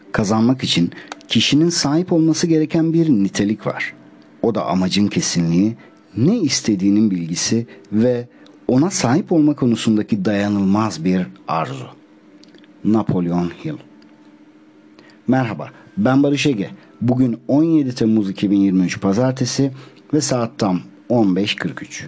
Kazanmak için kişinin sahip olması gereken bir nitelik var. O da amacın kesinliği, ne istediğinin bilgisi ve ona sahip olma konusundaki dayanılmaz bir arzu. Napoleon Hill. Merhaba, ben Barış Ege. Bugün 17 Temmuz 2023 Pazartesi ve saat tam 15.43.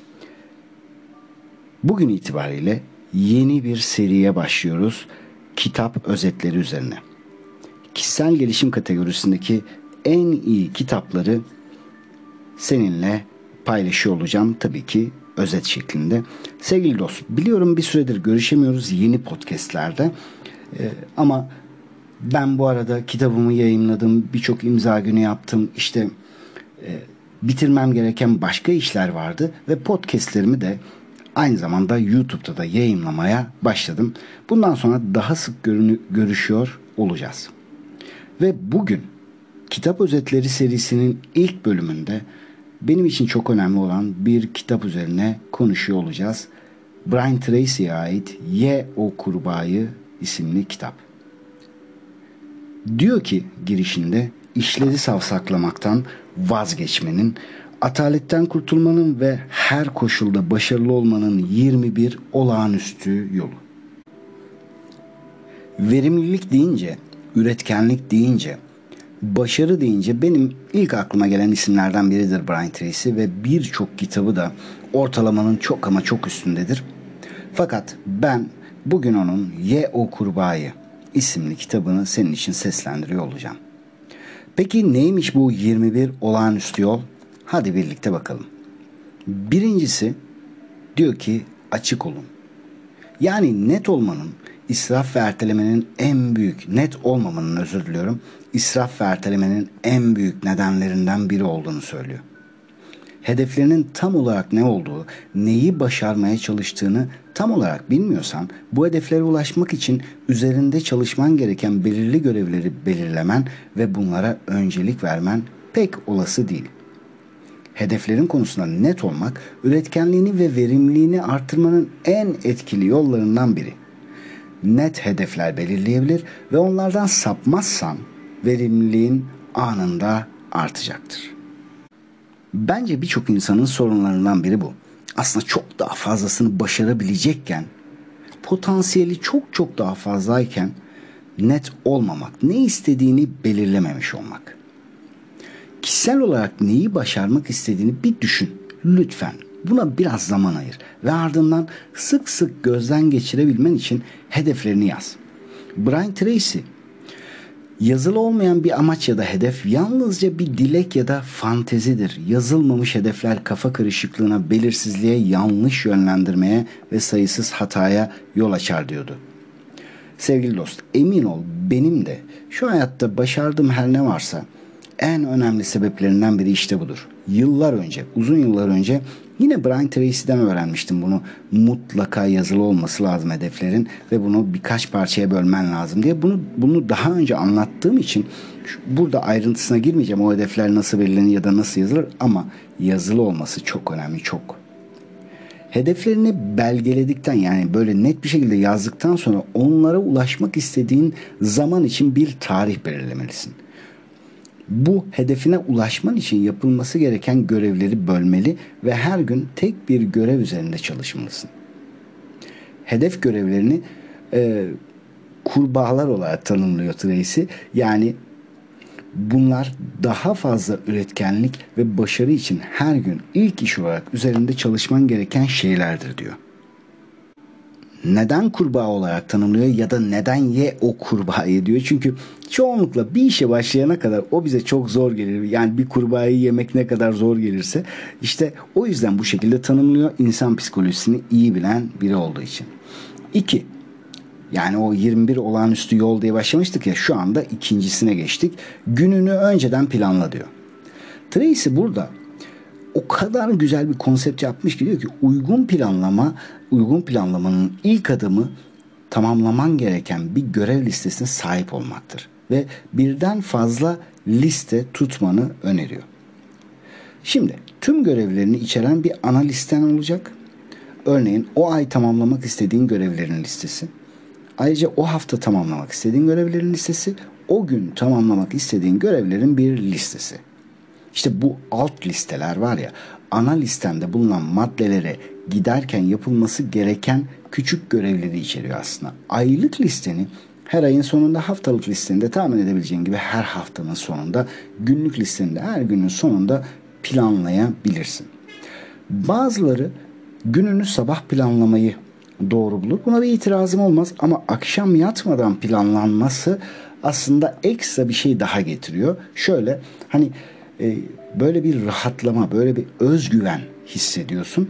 Bugün itibariyle yeni bir seriye başlıyoruz. Kitap özetleri üzerine. Kişisel gelişim kategorisindeki en iyi kitapları seninle paylaşıyor olacağım, tabii ki özet şeklinde. Sevgili dost, biliyorum bir süredir görüşemiyoruz yeni podcastlerde. Ama ben bu arada kitabımı yayınladım, birçok imza günü yaptım. İşte bitirmem gereken başka işler vardı ve podcastlerimi de aynı zamanda YouTube'da da yayınlamaya başladım. Bundan sonra daha sık görüşüyor olacağız. Ve bugün kitap özetleri serisinin ilk bölümünde benim için çok önemli olan bir kitap üzerine konuşuyor olacağız. Brian Tracy'ye ait Ye O Kurbağayı isimli kitap. Diyor ki girişinde, işleri savsaklamaktan vazgeçmenin, ataletten kurtulmanın ve her koşulda başarılı olmanın 21 olağanüstü yolu. Verimlilik deyince, üretkenlik deyince, başarı deyince benim ilk aklıma gelen isimlerden biridir Brian Tracy ve birçok kitabı da ortalamanın çok ama çok üstündedir. Fakat ben bugün onun Ye O Kurbağayı isimli kitabını senin için seslendiriyor olacağım. Peki neymiş bu 21 olağanüstü yol? Hadi birlikte bakalım. Birincisi diyor ki açık olun. Yani net olmanın, israf ve ertelemenin en büyük, net olmamanın özür diliyorum, israf ve ertelemenin en büyük nedenlerinden biri olduğunu söylüyor. Hedeflerinin tam olarak ne olduğu, neyi başarmaya çalıştığını tam olarak bilmiyorsan, bu hedeflere ulaşmak için üzerinde çalışman gereken belirli görevleri belirlemen ve bunlara öncelik vermen pek olası değil. Hedeflerin konusunda net olmak, üretkenliğini ve verimliliğini artırmanın en etkili yollarından biri. Net hedefler belirleyebilir ve onlardan sapmazsan verimliliğin anında artacaktır. Bence birçok insanın sorunlarından biri bu. Aslında çok daha fazlasını başarabilecekken, potansiyeli çok daha fazlayken net olmamak, ne istediğini belirlememiş olmak. Kişisel olarak neyi başarmak istediğini bir düşün lütfen. Buna biraz zaman ayır ve ardından sık sık gözden geçirebilmen için hedeflerini yaz. Brian Tracy, yazılı olmayan bir amaç ya da hedef yalnızca bir dilek ya da fantezidir. Yazılmamış hedefler kafa karışıklığına, belirsizliğe, yanlış yönlendirmeye ve sayısız hataya yol açar diyordu. Sevgili dost, emin ol benim de şu hayatta başardığım her ne varsa en önemli sebeplerinden biri işte budur. Yıllar önce, uzun yıllar önce yine Brian Tracy'den öğrenmiştim bunu. Mutlaka yazılı olması lazım hedeflerin ve bunu birkaç parçaya bölmen lazım diye. Bunu daha önce anlattığım için burada ayrıntısına girmeyeceğim. O hedefler nasıl belirlenir ya da nasıl yazılır, ama yazılı olması çok önemli, çok. Hedeflerini belgeledikten, yani böyle net bir şekilde yazdıktan sonra onlara ulaşmak istediğin zaman için bir tarih belirlemelisin. Bu hedefine ulaşman için yapılması gereken görevleri bölmeli ve her gün tek bir görev üzerinde çalışmalısın. Hedef görevlerini kurbağalar olarak tanımlıyor Tracy. Yani bunlar daha fazla üretkenlik ve başarı için her gün ilk iş olarak üzerinde çalışman gereken şeylerdir diyor. Neden kurbağa olarak tanımlıyor ya da neden ye o kurbağayı diyor. Çünkü çoğunlukla bir işe başlayana kadar o bize çok zor gelir. Yani bir kurbağayı yemek ne kadar zor gelirse işte o yüzden bu şekilde tanımlıyor. İnsan psikolojisini iyi bilen biri olduğu için. 2. Yani o 21 olağanüstü yol diye başlamıştık ya, şu anda ikincisine geçtik. Gününü önceden planla diyor. Tracy burada o kadar güzel bir konsept yapmış ki diyor ki uygun planlamanın ilk adımı tamamlaman gereken bir görev listesine sahip olmaktır. Ve birden fazla liste tutmanı öneriyor. Şimdi tüm görevlerini içeren bir ana listen olacak. Örneğin o ay tamamlamak istediğin görevlerin listesi. Ayrıca o hafta tamamlamak istediğin görevlerin listesi, o gün tamamlamak istediğin görevlerin bir listesi. İşte bu alt listeler var ya, ana listende bulunan maddelere giderken yapılması gereken küçük görevleri içeriyor aslında. Aylık listeni her ayın sonunda, haftalık listeni de tahmin edebileceğin gibi her haftanın sonunda, günlük listeni de her günün sonunda planlayabilirsin. Bazıları gününü sabah planlamayı doğru bulur. Buna bir itirazım olmaz ama akşam yatmadan planlanması aslında ekstra bir şey daha getiriyor. Şöyle hani böyle bir rahatlama, böyle bir özgüven hissediyorsun.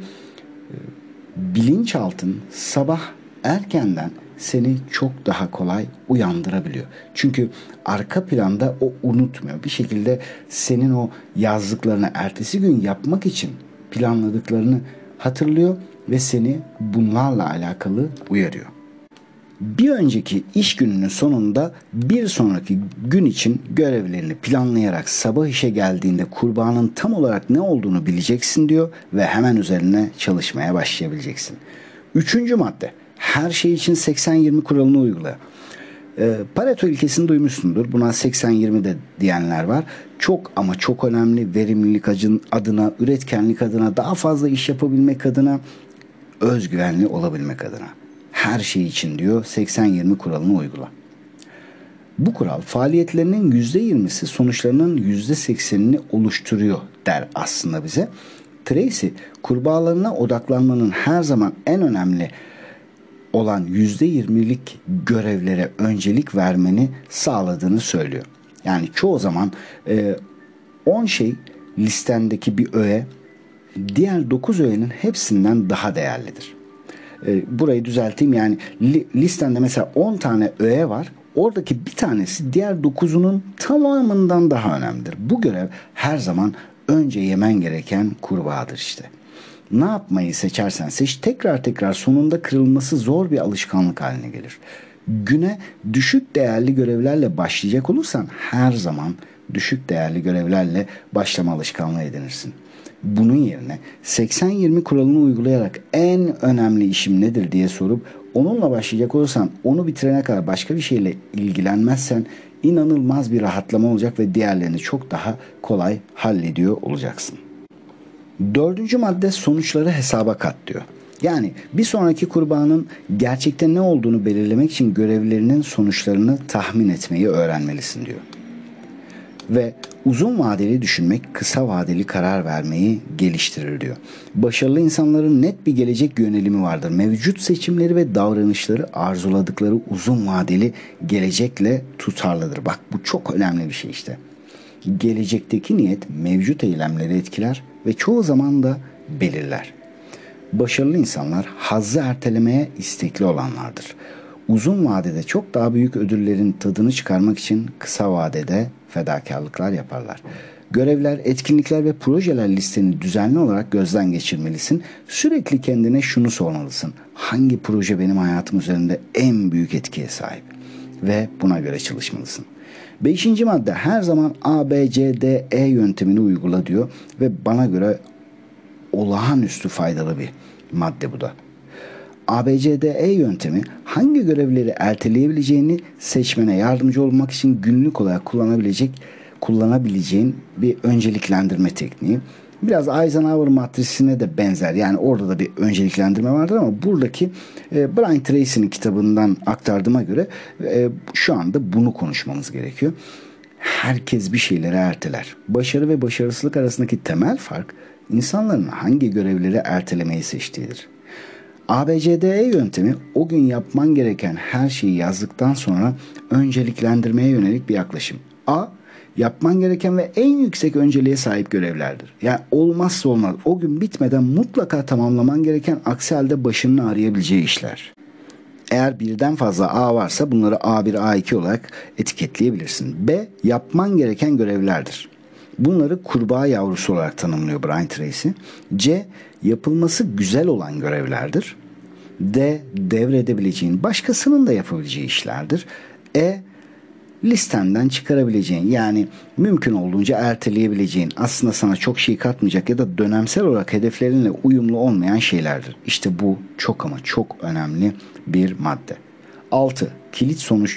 Bilinçaltın sabah erkenden seni çok daha kolay uyandırabiliyor. Çünkü arka planda o unutmuyor. Bir şekilde senin o yazdıklarını ertesi gün yapmak için planladıklarını hatırlıyor ve seni bunlarla alakalı uyarıyor. Bir önceki iş gününün sonunda bir sonraki gün için görevlerini planlayarak sabah işe geldiğinde kurbanın tam olarak ne olduğunu bileceksin diyor ve hemen üzerine çalışmaya başlayabileceksin. Üçüncü madde, her şey için 80-20 kuralını uygula. Pareto ilkesini duymuşsundur. Buna 80-20 de diyenler var. Çok ama çok önemli, verimlilik adına, üretkenlik adına, daha fazla iş yapabilmek adına, özgüvenli olabilmek adına. Her şey için diyor 80-20 kuralını uygula. Bu kural faaliyetlerinin %20'si sonuçlarının %80'ini oluşturuyor der aslında bize. Tracy kurbağalarına odaklanmanın her zaman en önemli olan %20'lik görevlere öncelik vermeni sağladığını söylüyor. Yani çoğu zaman 10 şey listendeki bir öğe diğer 9 öğenin hepsinden daha değerlidir. Burayı düzelteyim, yani listende mesela 10 tane öğe var. Oradaki bir tanesi diğer 9'unun tamamından daha önemlidir. Bu görev her zaman önce yemen gereken kurbağadır işte. Ne yapmayı seçersen seç, tekrar tekrar sonunda kırılması zor bir alışkanlık haline gelir. Güne düşük değerli görevlerle başlayacak olursan her zaman düşük değerli görevlerle başlama alışkanlığı edinirsin. Bunun yerine 80-20 kuralını uygulayarak en önemli işim nedir diye sorup onunla başlayacak olursan, onu bitirene kadar başka bir şeyle ilgilenmezsen inanılmaz bir rahatlama olacak ve diğerlerini çok daha kolay hallediyor olacaksın. Dördüncü madde, sonuçları hesaba kat diyor. Yani bir sonraki kurbanın gerçekten ne olduğunu belirlemek için görevlerinin sonuçlarını tahmin etmeyi öğrenmelisin diyor. Ve uzun vadeli düşünmek kısa vadeli karar vermeyi geliştirir diyor. Başarılı insanların net bir gelecek yönelimi vardır. Mevcut seçimleri ve davranışları arzuladıkları uzun vadeli gelecekle tutarlıdır. Bak, bu çok önemli bir şey işte. Gelecekteki niyet mevcut eylemleri etkiler ve çoğu zaman da belirler. Başarılı insanlar hazzı ertelemeye istekli olanlardır. Uzun vadede çok daha büyük ödüllerin tadını çıkarmak için kısa vadede fedakarlıklar yaparlar. Görevler, etkinlikler ve projeler listeni düzenli olarak gözden geçirmelisin. Sürekli kendine şunu sormalısın: hangi proje benim hayatım üzerinde en büyük etkiye sahip? Ve buna göre çalışmalısın. 5. madde, her zaman A, B, C, D, E yöntemini uygula diyor ve bana göre olağanüstü faydalı bir madde bu da. ABCDE yöntemi hangi görevleri erteleyebileceğini seçmene yardımcı olmak için günlük olarak kullanabileceğin bir önceliklendirme tekniği. Biraz Eisenhower matrisine de benzer. Yani orada da bir önceliklendirme vardır ama buradaki Brian Tracy'nin kitabından aktardığıma göre şu anda bunu konuşmamız gerekiyor. Herkes bir şeyleri erteler. Başarı ve başarısızlık arasındaki temel fark insanların hangi görevleri ertelemeyi seçtiğidir. ABCDE yöntemi o gün yapman gereken her şeyi yazdıktan sonra önceliklendirmeye yönelik bir yaklaşım. A, yapman gereken ve en yüksek önceliğe sahip görevlerdir. Yani olmazsa olmaz, o gün bitmeden mutlaka tamamlaman gereken, aksi halde başını arayabileceği işler. Eğer birden fazla A varsa bunları A1, A2 olarak etiketleyebilirsin. B, yapman gereken görevlerdir. Bunları kurbağa yavrusu olarak tanımlıyor Brian Tracy. C, yapılması güzel olan görevlerdir. D, devredebileceğin, başkasının da yapabileceği işlerdir. E, listenden çıkarabileceğin, yani mümkün olduğunca erteleyebileceğin, aslında sana çok şey katmayacak ya da dönemsel olarak hedeflerinle uyumlu olmayan şeylerdir. İşte bu çok ama çok önemli bir madde. 6. Kilit sonuç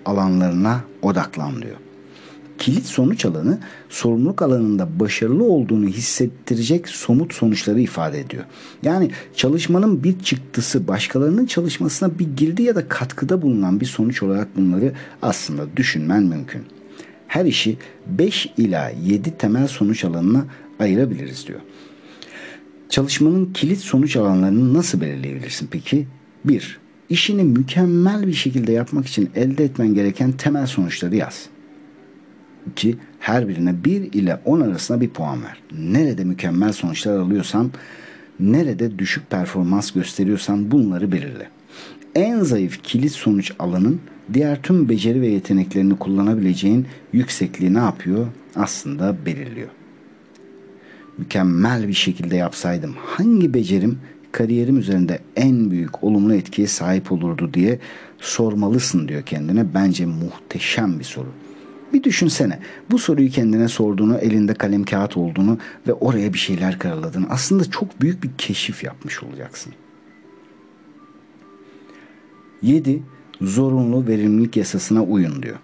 alanlarına odaklan diyor. Kilit sonuç alanı sorumluluk alanında başarılı olduğunu hissettirecek somut sonuçları ifade ediyor. Yani çalışmanın bir çıktısı başkalarının çalışmasına bir girdi ya da katkıda bulunan bir sonuç olarak bunları aslında düşünmen mümkün. Her işi 5 ila 7 temel sonuç alanına ayırabiliriz diyor. Çalışmanın kilit sonuç alanlarını nasıl belirleyebilirsin peki? 1. İşini mükemmel bir şekilde yapmak için elde etmen gereken temel sonuçları yaz. 2. Her birine 1 ile 10 arasında bir puan ver. Nerede mükemmel sonuçlar alıyorsan, nerede düşük performans gösteriyorsan bunları belirle. En zayıf kilit sonuç alanın diğer tüm beceri ve yeteneklerini kullanabileceğin yüksekliği ne yapıyor? Aslında belirliyor. Mükemmel bir şekilde yapsaydım hangi becerim kariyerim üzerinde en büyük olumlu etkiye sahip olurdu diye sormalısın diyor kendine. Bence muhteşem bir soru. Bir düşünsene, bu soruyu kendine sorduğunu, elinde kalem kağıt olduğunu ve oraya bir şeyler karaladığını, aslında çok büyük bir keşif yapmış olacaksın. 7. Zorunlu verimlilik yasasına uyun diyor.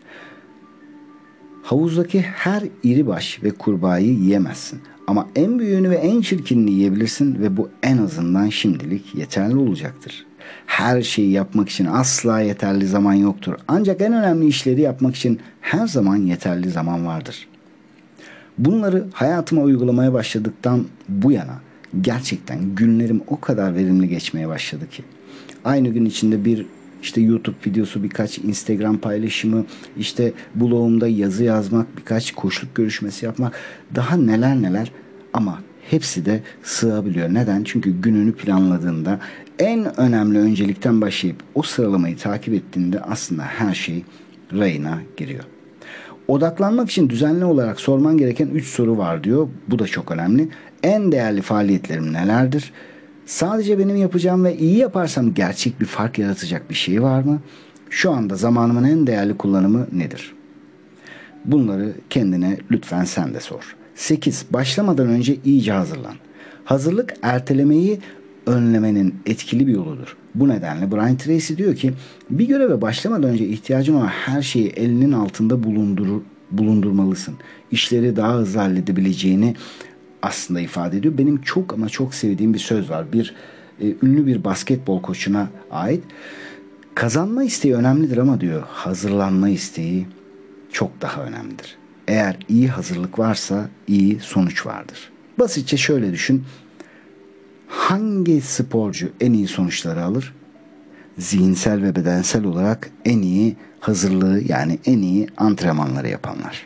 Havuzdaki her iri baş ve kurbağayı yiyemezsin. Ama en büyüğünü ve en çirkinini yiyebilirsin ve bu en azından şimdilik yeterli olacaktır. Her şeyi yapmak için asla yeterli zaman yoktur. Ancak en önemli işleri yapmak için her zaman yeterli zaman vardır. Bunları hayatıma uygulamaya başladıktan bu yana gerçekten günlerim o kadar verimli geçmeye başladı ki. Aynı gün içinde bir YouTube videosu, birkaç Instagram paylaşımı, blogumda yazı yazmak, birkaç koçluk görüşmesi yapmak, daha neler neler, ama hepsi de sığabiliyor. Neden? Çünkü gününü planladığında, en önemli öncelikten başlayıp o sıralamayı takip ettiğinde aslında her şey rayına giriyor. Odaklanmak için düzenli olarak sorman gereken 3 soru var diyor. Bu da çok önemli. En değerli faaliyetlerim nelerdir? Sadece benim yapacağım ve iyi yaparsam gerçek bir fark yaratacak bir şey var mı? Şu anda zamanımın en değerli kullanımı nedir? Bunları kendine lütfen sen de sor. 8. Başlamadan önce iyice hazırlan. Hazırlık ertelemeyi önlemenin etkili bir yoludur. Bu nedenle Brian Tracy diyor ki, bir göreve başlamadan önce ihtiyacın olan her şeyi elinin altında bulundurmalısın. İşleri daha hızlı halledebileceğini aslında ifade ediyor. Benim çok ama çok sevdiğim bir söz var. Ünlü bir basketbol koçuna ait. Kazanma isteği önemlidir ama diyor, hazırlanma isteği çok daha önemlidir. Eğer iyi hazırlık varsa iyi sonuç vardır. Basitçe şöyle düşün. Hangi sporcu en iyi sonuçları alır? Zihinsel ve bedensel olarak en iyi hazırlığı, yani en iyi antrenmanları yapanlar.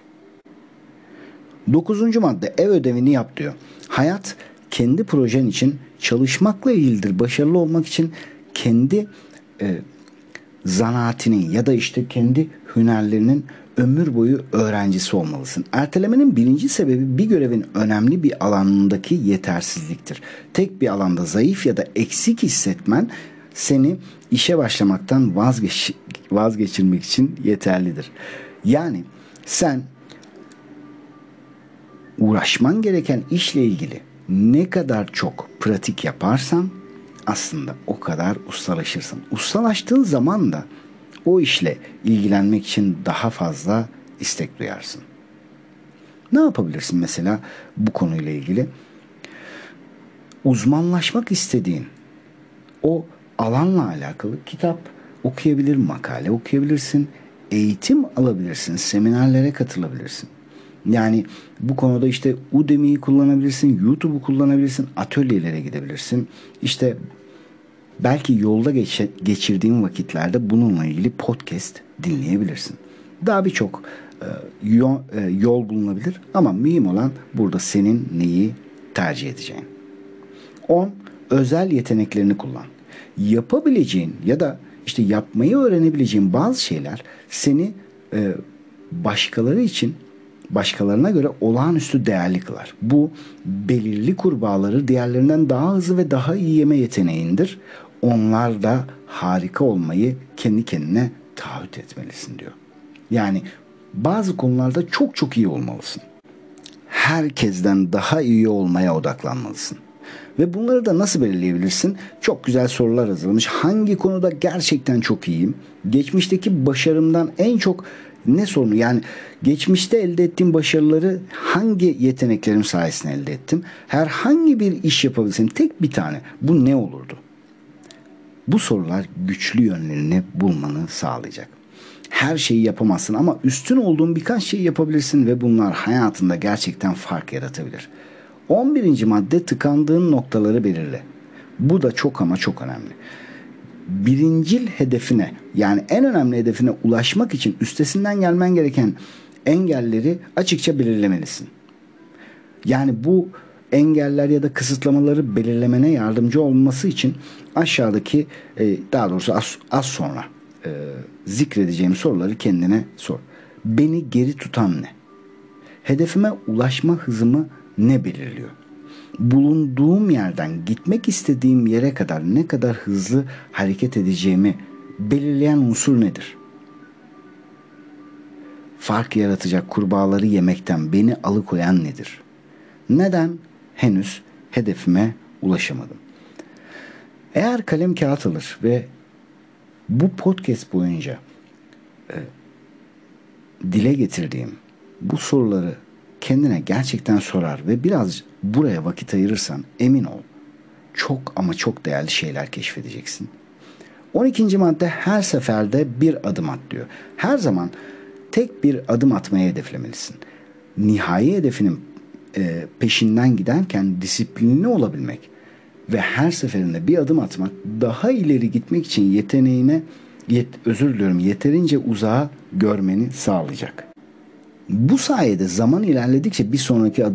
9. madde, ev ödevini yap diyor. Hayat kendi projen için çalışmakla ilgilidir. Başarılı olmak için kendi zanaatinin ya da kendi hünerlerinin ömür boyu öğrencisi olmalısın. Ertelemenin birinci sebebi bir görevin önemli bir alanındaki yetersizliktir. Tek bir alanda zayıf ya da eksik hissetmen seni işe başlamaktan vazgeçirmek için yeterlidir. Yani sen uğraşman gereken işle ilgili ne kadar çok pratik yaparsan aslında o kadar ustalaşırsın. Ustalaştığın zaman da o işle ilgilenmek için daha fazla istek duyarsın. Ne yapabilirsin mesela bu konuyla ilgili? Uzmanlaşmak istediğin o alanla alakalı kitap okuyabilir, makale okuyabilirsin, eğitim alabilirsin, seminerlere katılabilirsin. Yani bu konuda Udemy'yi kullanabilirsin, YouTube'u kullanabilirsin, atölyelere gidebilirsin. Belki yolda geçirdiğin vakitlerde bununla ilgili podcast dinleyebilirsin. Daha birçok yol bulunabilir ama mühim olan burada senin neyi tercih edeceğin. 10. Özel yeteneklerini kullan. Yapabileceğin ya da yapmayı öğrenebileceğin bazı şeyler seni başkalarına göre olağanüstü değerli kılar. Bu belirli kurbağaları diğerlerinden daha hızlı ve daha iyi yeme yeteneğindir. Onlar da harika olmayı kendi kendine taahhüt etmelisin diyor. Yani bazı konularda çok çok iyi olmalısın. Herkesten daha iyi olmaya odaklanmalısın. Ve bunları da nasıl belirleyebilirsin? Çok güzel sorular hazırlamış. Hangi konuda gerçekten çok iyiyim? Geçmişteki başarımdan en çok ne sorunu? Yani geçmişte elde ettiğim başarıları hangi yeteneklerim sayesinde elde ettim? Herhangi bir iş yapabilsem tek bir tane. Bu ne olurdu? Bu sorular güçlü yönlerini bulmanı sağlayacak. Her şeyi yapamazsın ama üstün olduğun birkaç şey yapabilirsin ve bunlar hayatında gerçekten fark yaratabilir. 11. madde tıkandığın noktaları belirle. Bu da çok ama çok önemli. Birincil hedefine, yani en önemli hedefine ulaşmak için üstesinden gelmen gereken engelleri açıkça belirlemelisin. Yani bu engeller ya da kısıtlamaları belirlemene yardımcı olması için aşağıdaki daha doğrusu az sonra zikredeceğim soruları kendine sor. Beni geri tutan ne? Hedefime ulaşma hızımı ne belirliyor? Bulunduğum yerden gitmek istediğim yere kadar ne kadar hızlı hareket edeceğimi belirleyen unsur nedir? Fark yaratacak kurbağaları yemekten beni alıkoyan nedir? Neden henüz hedefime ulaşamadım? Eğer kalem kağıt alır ve bu podcast boyunca dile getirdiğim bu soruları kendine gerçekten sorar ve biraz buraya vakit ayırırsan emin ol çok ama çok değerli şeyler keşfedeceksin. 12. madde her seferde bir adım at diyor. Her zaman tek bir adım atmayı hedeflemelisin. Nihai hedefinin peşinden giderken disiplinli olabilmek ve her seferinde bir adım atmak daha ileri gitmek için yeterince uzağa görmeni sağlayacak. Bu sayede zaman ilerledikçe bir sonraki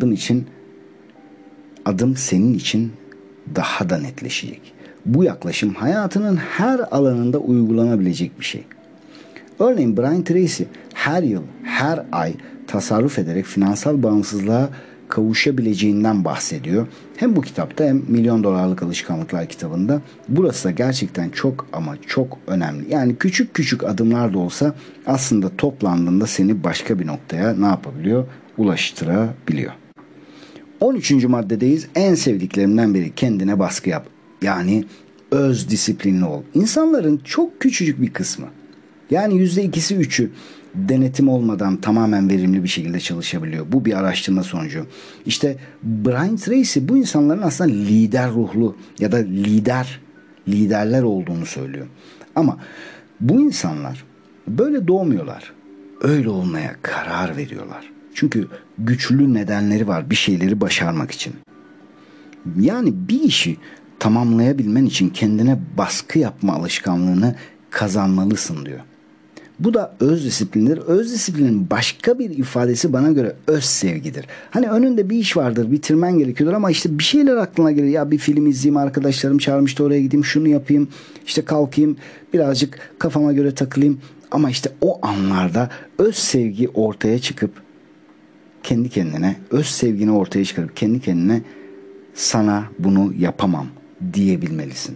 adım senin için daha da netleşecek. Bu yaklaşım hayatının her alanında uygulanabilecek bir şey. Örneğin Brian Tracy her yıl, her ay tasarruf ederek finansal bağımsızlığa kavuşabileceğinden bahsediyor. Hem bu kitapta hem Milyon Dolarlık Alışkanlıklar kitabında. Burası da gerçekten çok ama çok önemli. Yani küçük küçük adımlar da olsa aslında toplandığında seni başka bir noktaya ne yapabiliyor? Ulaştırabiliyor. 13. maddedeyiz. En sevdiklerimden biri kendine baskı yap. Yani öz disiplinli ol. İnsanların çok küçücük bir kısmı, yani %2'si 3'ü denetim olmadan tamamen verimli bir şekilde çalışabiliyor. Bu bir araştırma sonucu. İşte Brian Tracy bu insanların aslında lider ruhlu ya da liderler olduğunu söylüyor. Ama bu insanlar böyle doğmuyorlar. Öyle olmaya karar veriyorlar. Çünkü güçlü nedenleri var bir şeyleri başarmak için. Yani bir işi tamamlayabilmen için kendine baskı yapma alışkanlığını kazanmalısın diyor. Bu da öz disiplindir. Öz disiplinin başka bir ifadesi bana göre öz sevgidir. Hani önünde bir iş vardır, bitirmen gerekiyordur ama işte bir şeyler aklına gelir. Ya bir film izleyeyim, arkadaşlarım çağırmıştı oraya gideyim, şunu yapayım, işte kalkayım, birazcık kafama göre takılayım. Ama işte o anlarda öz sevgi ortaya çıkıp kendi kendine, öz sevgini ortaya çıkarıp kendi kendine sana bunu yapamam diyebilmelisin.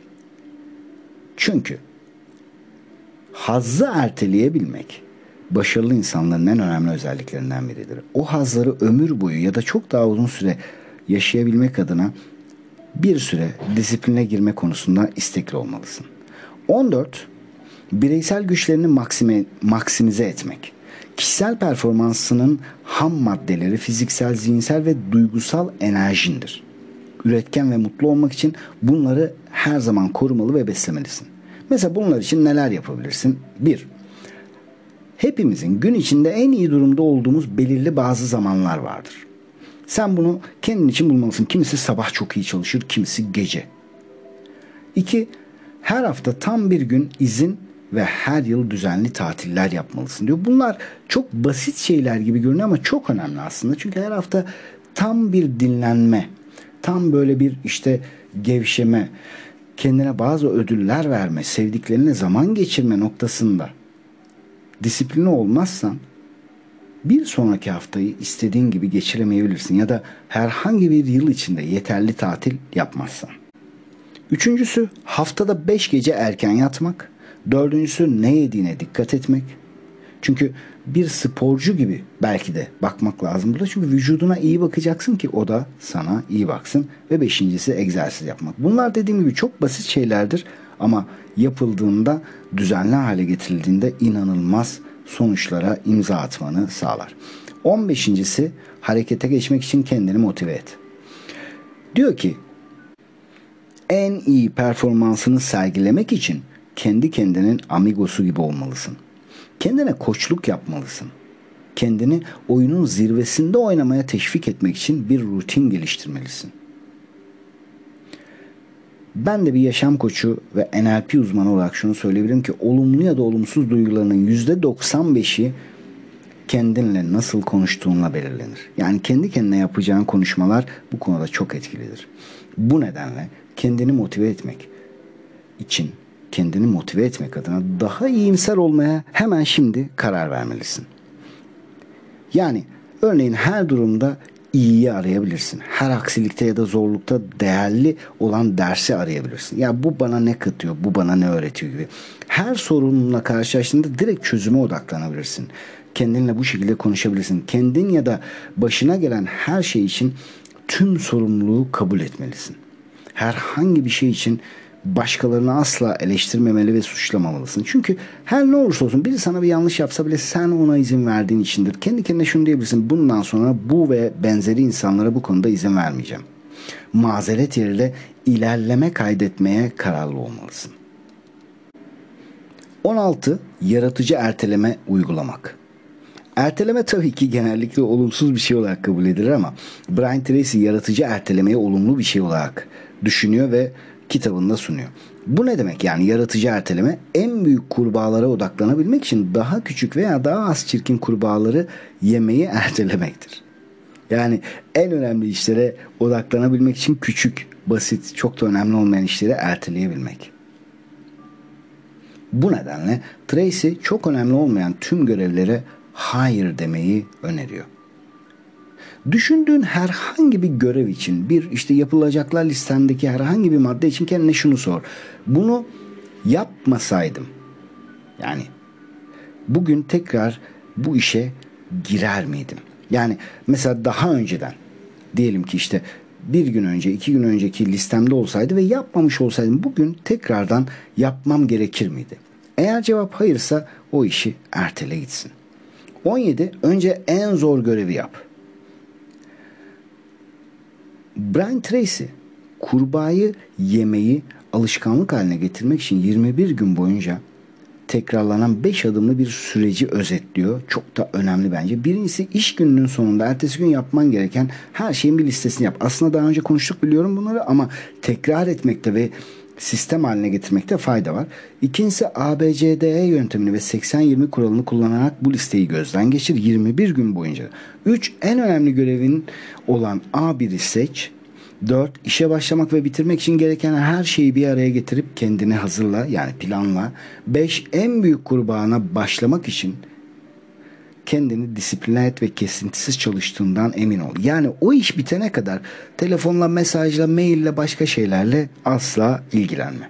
Çünkü hazzı erteleyebilmek başarılı insanların en önemli özelliklerinden biridir. O hazları ömür boyu ya da çok daha uzun süre yaşayabilmek adına bir süre disipline girme konusunda istekli olmalısın. 14. Bireysel güçlerini maksimize etmek. Kişisel performansının ham maddeleri fiziksel, zihinsel ve duygusal enerjindir. Üretken ve mutlu olmak için bunları her zaman korumalı ve beslemelisin. Mesela bunlar için neler yapabilirsin? 1. Hepimizin gün içinde en iyi durumda olduğumuz belirli bazı zamanlar vardır. Sen bunu kendin için bulmalısın. Kimisi sabah çok iyi çalışır, kimisi gece. 2. Her hafta tam bir gün izin ve her yıl düzenli tatiller yapmalısın diyor. Bunlar çok basit şeyler gibi görünüyor ama çok önemli aslında. Çünkü her hafta tam bir dinlenme, tam böyle bir işte gevşeme, kendine bazı ödüller verme, sevdiklerine zaman geçirme noktasında disiplinli olmazsan bir sonraki haftayı istediğin gibi geçiremeyebilirsin ya da herhangi bir yıl içinde yeterli tatil yapmazsan. Üçüncüsü haftada 5 gece erken yatmak. Dördüncüsü ne yediğine dikkat etmek. Çünkü bir sporcu gibi belki de bakmak lazım burada. Çünkü vücuduna iyi bakacaksın ki o da sana iyi baksın. Ve beşincisi egzersiz yapmak. Bunlar dediğim gibi çok basit şeylerdir ama yapıldığında, düzenli hale getirildiğinde inanılmaz sonuçlara imza atmanı sağlar. 15.'si harekete geçmek için kendini motive et. Diyor ki en iyi performansını sergilemek için kendi kendinin amigosu gibi olmalısın. Kendine koçluk yapmalısın. Kendini oyunun zirvesinde oynamaya teşvik etmek için bir rutin geliştirmelisin. Ben de bir yaşam koçu ve NLP uzmanı olarak şunu söyleyebilirim ki olumlu ya da olumsuz duygularının %95'i kendinle nasıl konuştuğunla belirlenir. Yani kendi kendine yapacağın konuşmalar bu konuda çok etkilidir. Bu nedenle kendini motive etmek için, kendini motive etmek adına daha iyimser olmaya hemen şimdi karar vermelisin. Yani örneğin her durumda iyiyi arayabilirsin. Her aksilikte ya da zorlukta değerli olan dersi arayabilirsin. Ya bu bana ne katıyor, bu bana ne öğretiyor gibi. Her sorunla karşılaştığında direkt çözüme odaklanabilirsin. Kendinle bu şekilde konuşabilirsin. Kendin ya da başına gelen her şey için tüm sorumluluğu kabul etmelisin. Herhangi bir şey için başkalarını asla eleştirmemeli ve suçlamamalısın. Çünkü her ne olursa olsun biri sana bir yanlış yapsa bile sen ona izin verdiğin içindir. Kendi kendine şunu diyebilirsin. Bundan sonra bu ve benzeri insanlara bu konuda izin vermeyeceğim. Mazeret yerine ilerleme kaydetmeye kararlı olmalısın. 16. Yaratıcı erteleme uygulamak. Erteleme tabii ki genellikle olumsuz bir şey olarak kabul edilir ama Brian Tracy yaratıcı ertelemeyi olumlu bir şey olarak düşünüyor ve kitabında sunuyor. Bu ne demek? Yani yaratıcı erteleme en büyük kurbağalara odaklanabilmek için daha küçük veya daha az çirkin kurbağaları yemeyi ertelemektir. Yani en önemli işlere odaklanabilmek için küçük, basit, çok da önemli olmayan işleri erteleyebilmek. Bu nedenle Tracy çok önemli olmayan tüm görevlere hayır demeyi öneriyor. Düşündüğün herhangi bir görev için, bir işte yapılacaklar listendeki herhangi bir madde için kendine şunu sor. Bunu yapmasaydım, yani bugün tekrar bu işe girer miydim? Yani mesela daha önceden, diyelim ki işte bir gün önce, 2 gün önceki listemde olsaydı ve yapmamış olsaydım bugün tekrardan yapmam gerekir miydi? Eğer cevap hayırsa o işi ertele gitsin. 17. Önce en zor görevi yap. Brian Tracy kurbağayı yemeyi alışkanlık haline getirmek için 21 gün boyunca tekrarlanan 5 adımlı bir süreci özetliyor. Çok da önemli bence. Birincisi iş gününün sonunda ertesi gün yapman gereken her şeyin bir listesini yap. Aslında daha önce konuştuk biliyorum bunları ama tekrar etmekte ve sistem haline getirmekte fayda var. İkincisi ABCDE yöntemini ve 80-20 kuralını kullanarak bu listeyi gözden geçir 21 gün boyunca. 3. En önemli görevin olan A1'i seç. 4. İşe başlamak ve bitirmek için gereken her şeyi bir araya getirip kendini hazırla, yani planla. 5. En büyük kurbağana başlamak için kendini disipline et ve kesintisiz çalıştığından emin ol. Yani o iş bitene kadar telefonla, mesajla, maille, başka şeylerle asla ilgilenme.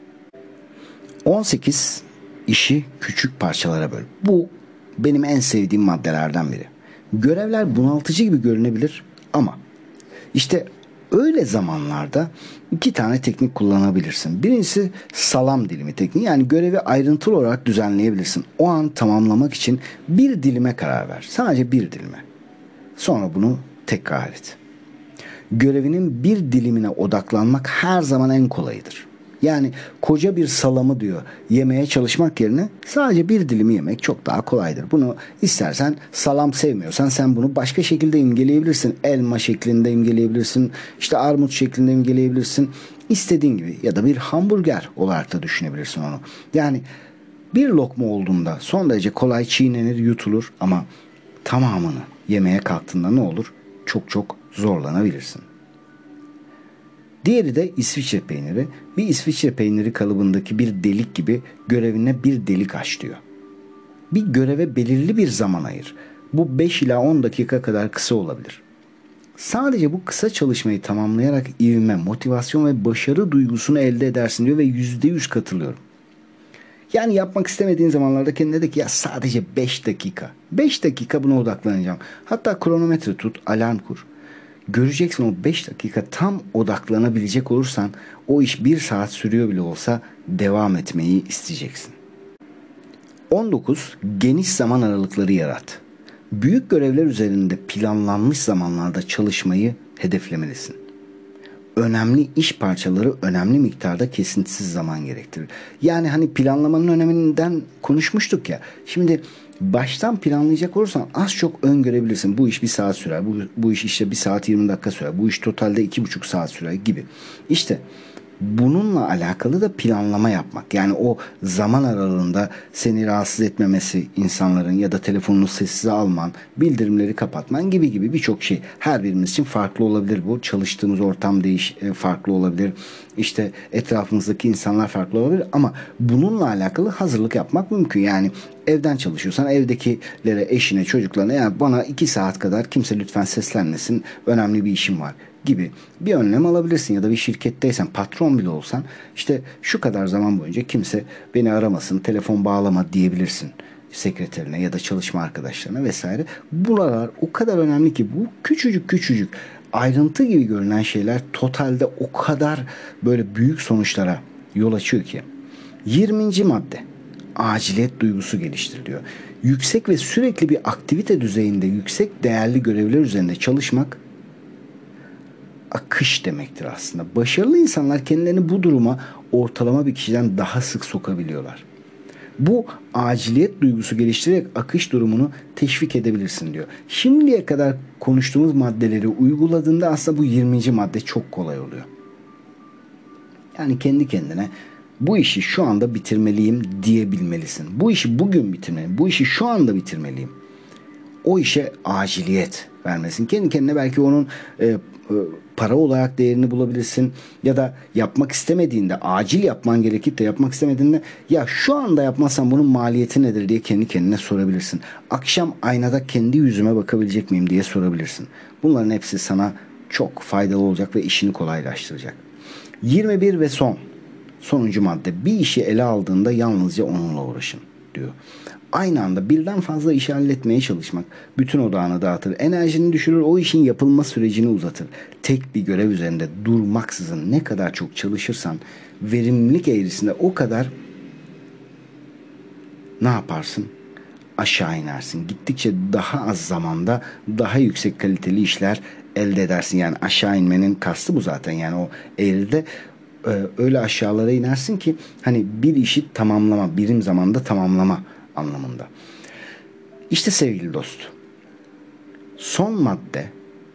18. İşi küçük parçalara böl. Bu benim en sevdiğim maddelerden biri. Görevler bunaltıcı gibi görünebilir ama işte öyle zamanlarda 2 tane teknik kullanabilirsin. Birincisi salam dilimi tekniği. Yani görevi ayrıntılı olarak düzenleyebilirsin. O an tamamlamak için bir dilime karar ver. Sadece bir dilime. Sonra bunu tekrar et. Görevinin bir dilimine odaklanmak her zaman en kolayıdır. Yani koca bir salamı diyor yemeye çalışmak yerine sadece bir dilimi yemek çok daha kolaydır. Bunu istersen salam sevmiyorsan sen bunu başka şekilde imgeleyebilirsin. Elma şeklinde imgeleyebilirsin. İşte armut şeklinde imgeleyebilirsin. İstediğin gibi ya da bir hamburger olarak da düşünebilirsin onu. Yani bir lokma olduğunda son derece kolay çiğnenir, yutulur ama tamamını yemeye kalktığında ne olur? Çok çok zorlanabilirsin. Diğeri de İsviçre peyniri. Bir İsviçre peyniri kalıbındaki bir delik gibi görevine bir delik aç diyor. Bir göreve belirli bir zaman ayır. Bu 5 ila 10 dakika kadar kısa olabilir. Sadece bu kısa çalışmayı tamamlayarak ivme, motivasyon ve başarı duygusunu elde edersin diyor ve %100 katılıyorum. Yani yapmak istemediğin zamanlarda kendine de ki ya sadece 5 dakika. 5 dakika buna odaklanacağım. Hatta kronometre tut, alarm kur. Göreceksin o 5 dakika tam odaklanabilecek olursan o iş 1 saat sürüyor bile olsa devam etmeyi isteyeceksin. 19. Geniş zaman aralıkları yarat. Büyük görevler üzerinde planlanmış zamanlarda çalışmayı hedeflemelisin. Önemli iş parçaları önemli miktarda kesintisiz zaman gerektirir. Yani hani planlamanın öneminden konuşmuştuk ya. Şimdi baştan planlayacak olursan az çok öngörebilirsin. Bu iş 1 saat sürer. Bu iş işte 1 saat 20 dakika sürer. Bu iş totalde 2,5 saat sürer gibi. İşte bununla alakalı da planlama yapmak. Yani o zaman aralığında seni rahatsız etmemesi insanların ya da telefonunu sessize alman, bildirimleri kapatman gibi birçok şey. Her birimiz için farklı olabilir bu. Çalıştığımız ortam farklı olabilir. İşte etrafımızdaki insanlar farklı olabilir ama bununla alakalı hazırlık yapmak mümkün. Yani evden çalışıyorsan evdekilere, eşine, çocuklarına yani bana 2 saat kadar kimse lütfen seslenmesin. Önemli bir işim var gibi bir önlem alabilirsin ya da bir şirketteysen patron bile olsan işte şu kadar zaman boyunca kimse beni aramasın, telefon bağlama diyebilirsin sekreterine ya da çalışma arkadaşlarına vesaire. Buralar o kadar önemli ki bu küçücük ayrıntı gibi görünen şeyler totalde o kadar böyle büyük sonuçlara yol açıyor ki. 20. madde aciliyet duygusu geliştiriliyor. Yüksek ve sürekli bir aktivite düzeyinde yüksek değerli görevler üzerinde çalışmak akış demektir aslında. Başarılı insanlar kendilerini bu duruma ortalama bir kişiden daha sık sokabiliyorlar. Bu aciliyet duygusu geliştirerek akış durumunu teşvik edebilirsin diyor. Şimdiye kadar konuştuğumuz maddeleri uyguladığında aslında bu 20. madde çok kolay oluyor. Yani kendi kendine bu işi şu anda bitirmeliyim diyebilmelisin. Bu işi bugün bitirmeliyim. Bu işi şu anda bitirmeliyim. O işe aciliyet vermesin. Kendi kendine belki onun para olarak değerini bulabilirsin ya da yapmak istemediğinde acil yapman gerekip de yapmak istemediğinde ya şu anda yapmazsan bunun maliyeti nedir diye kendi kendine sorabilirsin. Akşam aynada kendi yüzüme bakabilecek miyim diye sorabilirsin. Bunların hepsi sana çok faydalı olacak ve işini kolaylaştıracak. 21 ve sonuncu madde bir işi ele aldığında yalnızca onunla uğraşın diyor. Aynı anda birden fazla işi halletmeye çalışmak bütün odağını dağıtır, enerjini düşürür, o işin yapılma sürecini uzatır. Tek bir görev üzerinde durmaksızın ne kadar çok çalışırsan verimlilik eğrisinde o kadar ne yaparsın? Aşağı inersin. Gittikçe daha az zamanda daha yüksek kaliteli işler elde edersin. Yani aşağı inmenin kastı bu zaten. Yani o eğride öyle aşağılara inersin ki hani bir işi tamamlama, birim zamanda tamamlama anlamında. İşte sevgili dost. Son madde.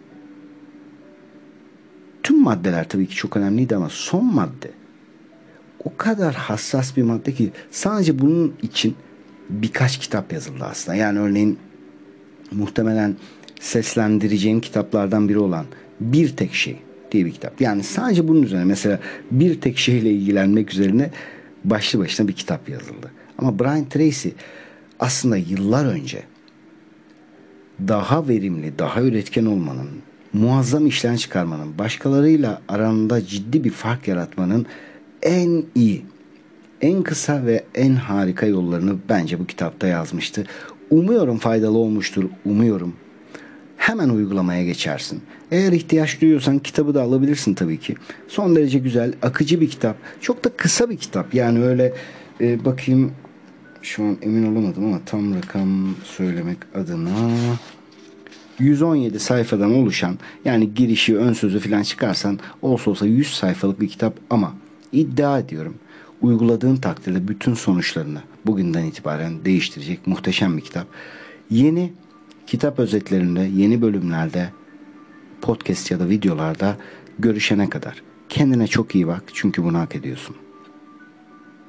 Tüm maddeler tabii ki çok önemliydi ama son madde o kadar hassas bir madde ki sadece bunun için birkaç kitap yazıldı aslında. Yani örneğin muhtemelen seslendireceğim kitaplardan biri olan Bir Tek Şey diye bir kitap. Yani sadece bunun üzerine mesela bir tek şeyle ilgilenmek üzerine başlı başına bir kitap yazıldı. Ama Brian Tracy aslında yıllar önce daha verimli, daha üretken olmanın, muazzam işler çıkarmanın, başkalarıyla aranda ciddi bir fark yaratmanın en iyi, en kısa ve en harika yollarını bence bu kitapta yazmıştı. Umuyorum faydalı olmuştur, umuyorum. Hemen uygulamaya geçersin. Eğer ihtiyaç duyuyorsan kitabı da alabilirsin tabii ki. Son derece güzel, akıcı bir kitap. Çok da kısa bir kitap. Yani öyle bakayım şu an emin olamadım ama tam rakam söylemek adına 117 sayfadan oluşan yani girişi, ön sözü falan çıkarsan olsa 100 sayfalık bir kitap ama iddia ediyorum uyguladığın takdirde bütün sonuçlarını bugünden itibaren değiştirecek muhteşem bir kitap. Yeni kitap özetlerinde, yeni bölümlerde, podcast ya da videolarda görüşene kadar kendine çok iyi bak çünkü bunu hak ediyorsun.